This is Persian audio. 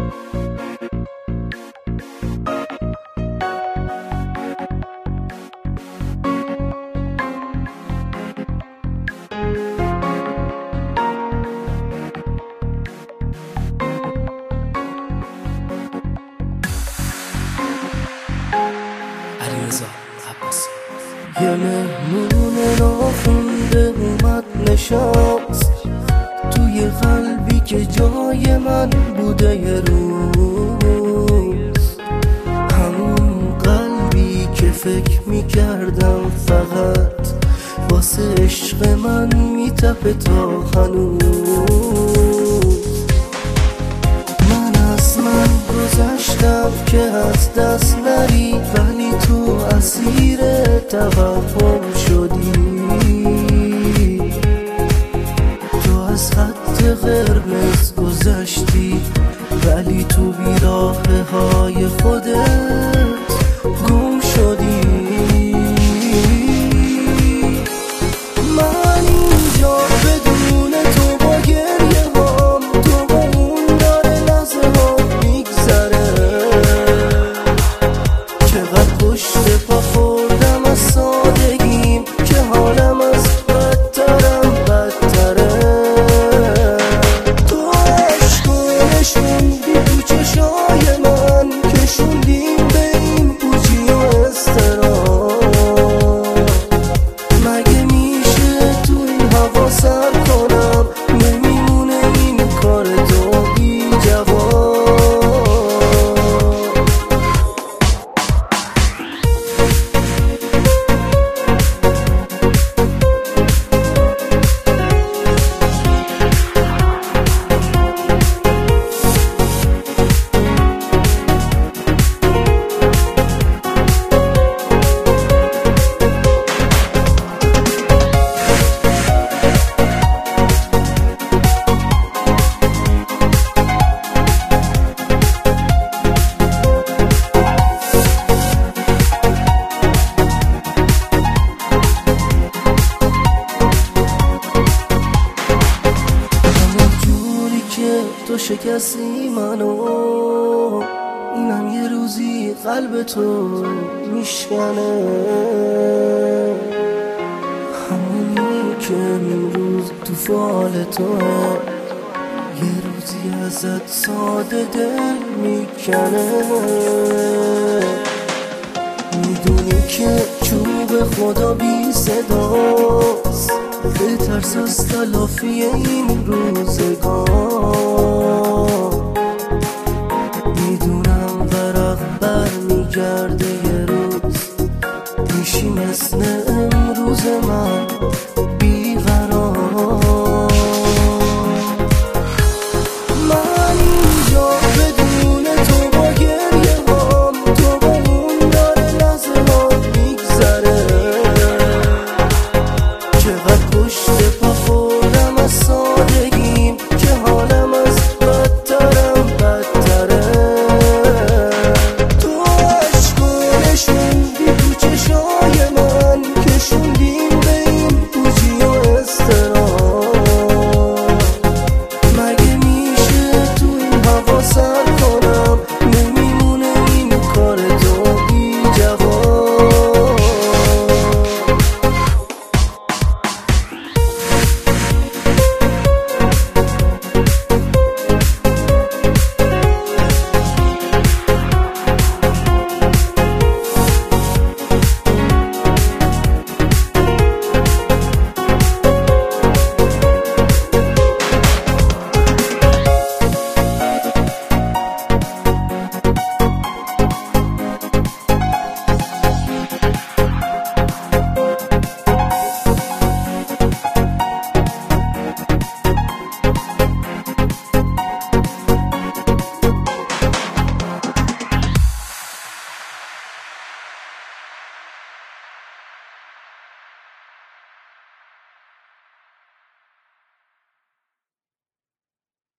یه مهمون ناخونده اومد نشست توی قلبی که جای من بوده یه روز، همون قلبی که فکر میکردم فقط واسه عشق من میتپه تا هنوز. من از من گذشتم که از دست نری، ولی تو اسیر توهم شدی. تو از خط قرمز گذشتی، ولی تو بیراهه های خودت گم شدی. من اینجا بدون تو با گریه هام، تو با اون داره لحظه ها میگذره. چقدر پشت پا خوردم از سادگیم که حالم از بدترم بدتره. تو عشق نشوندی تو چشای من، کشوندیم به این پوچی و اضطراب. مگه میشه تو این هوا سر کنم؟ نمیمونه این کار تو بی جواب. تو شکستی منو، اینم یه روزی قلب تو میشکنه. همونی که امروز تو فال توه، یه روزی ازت ساده دل میکنه. میدونی که چوب خدا بی صداست، بترس از تلافی این روزگار.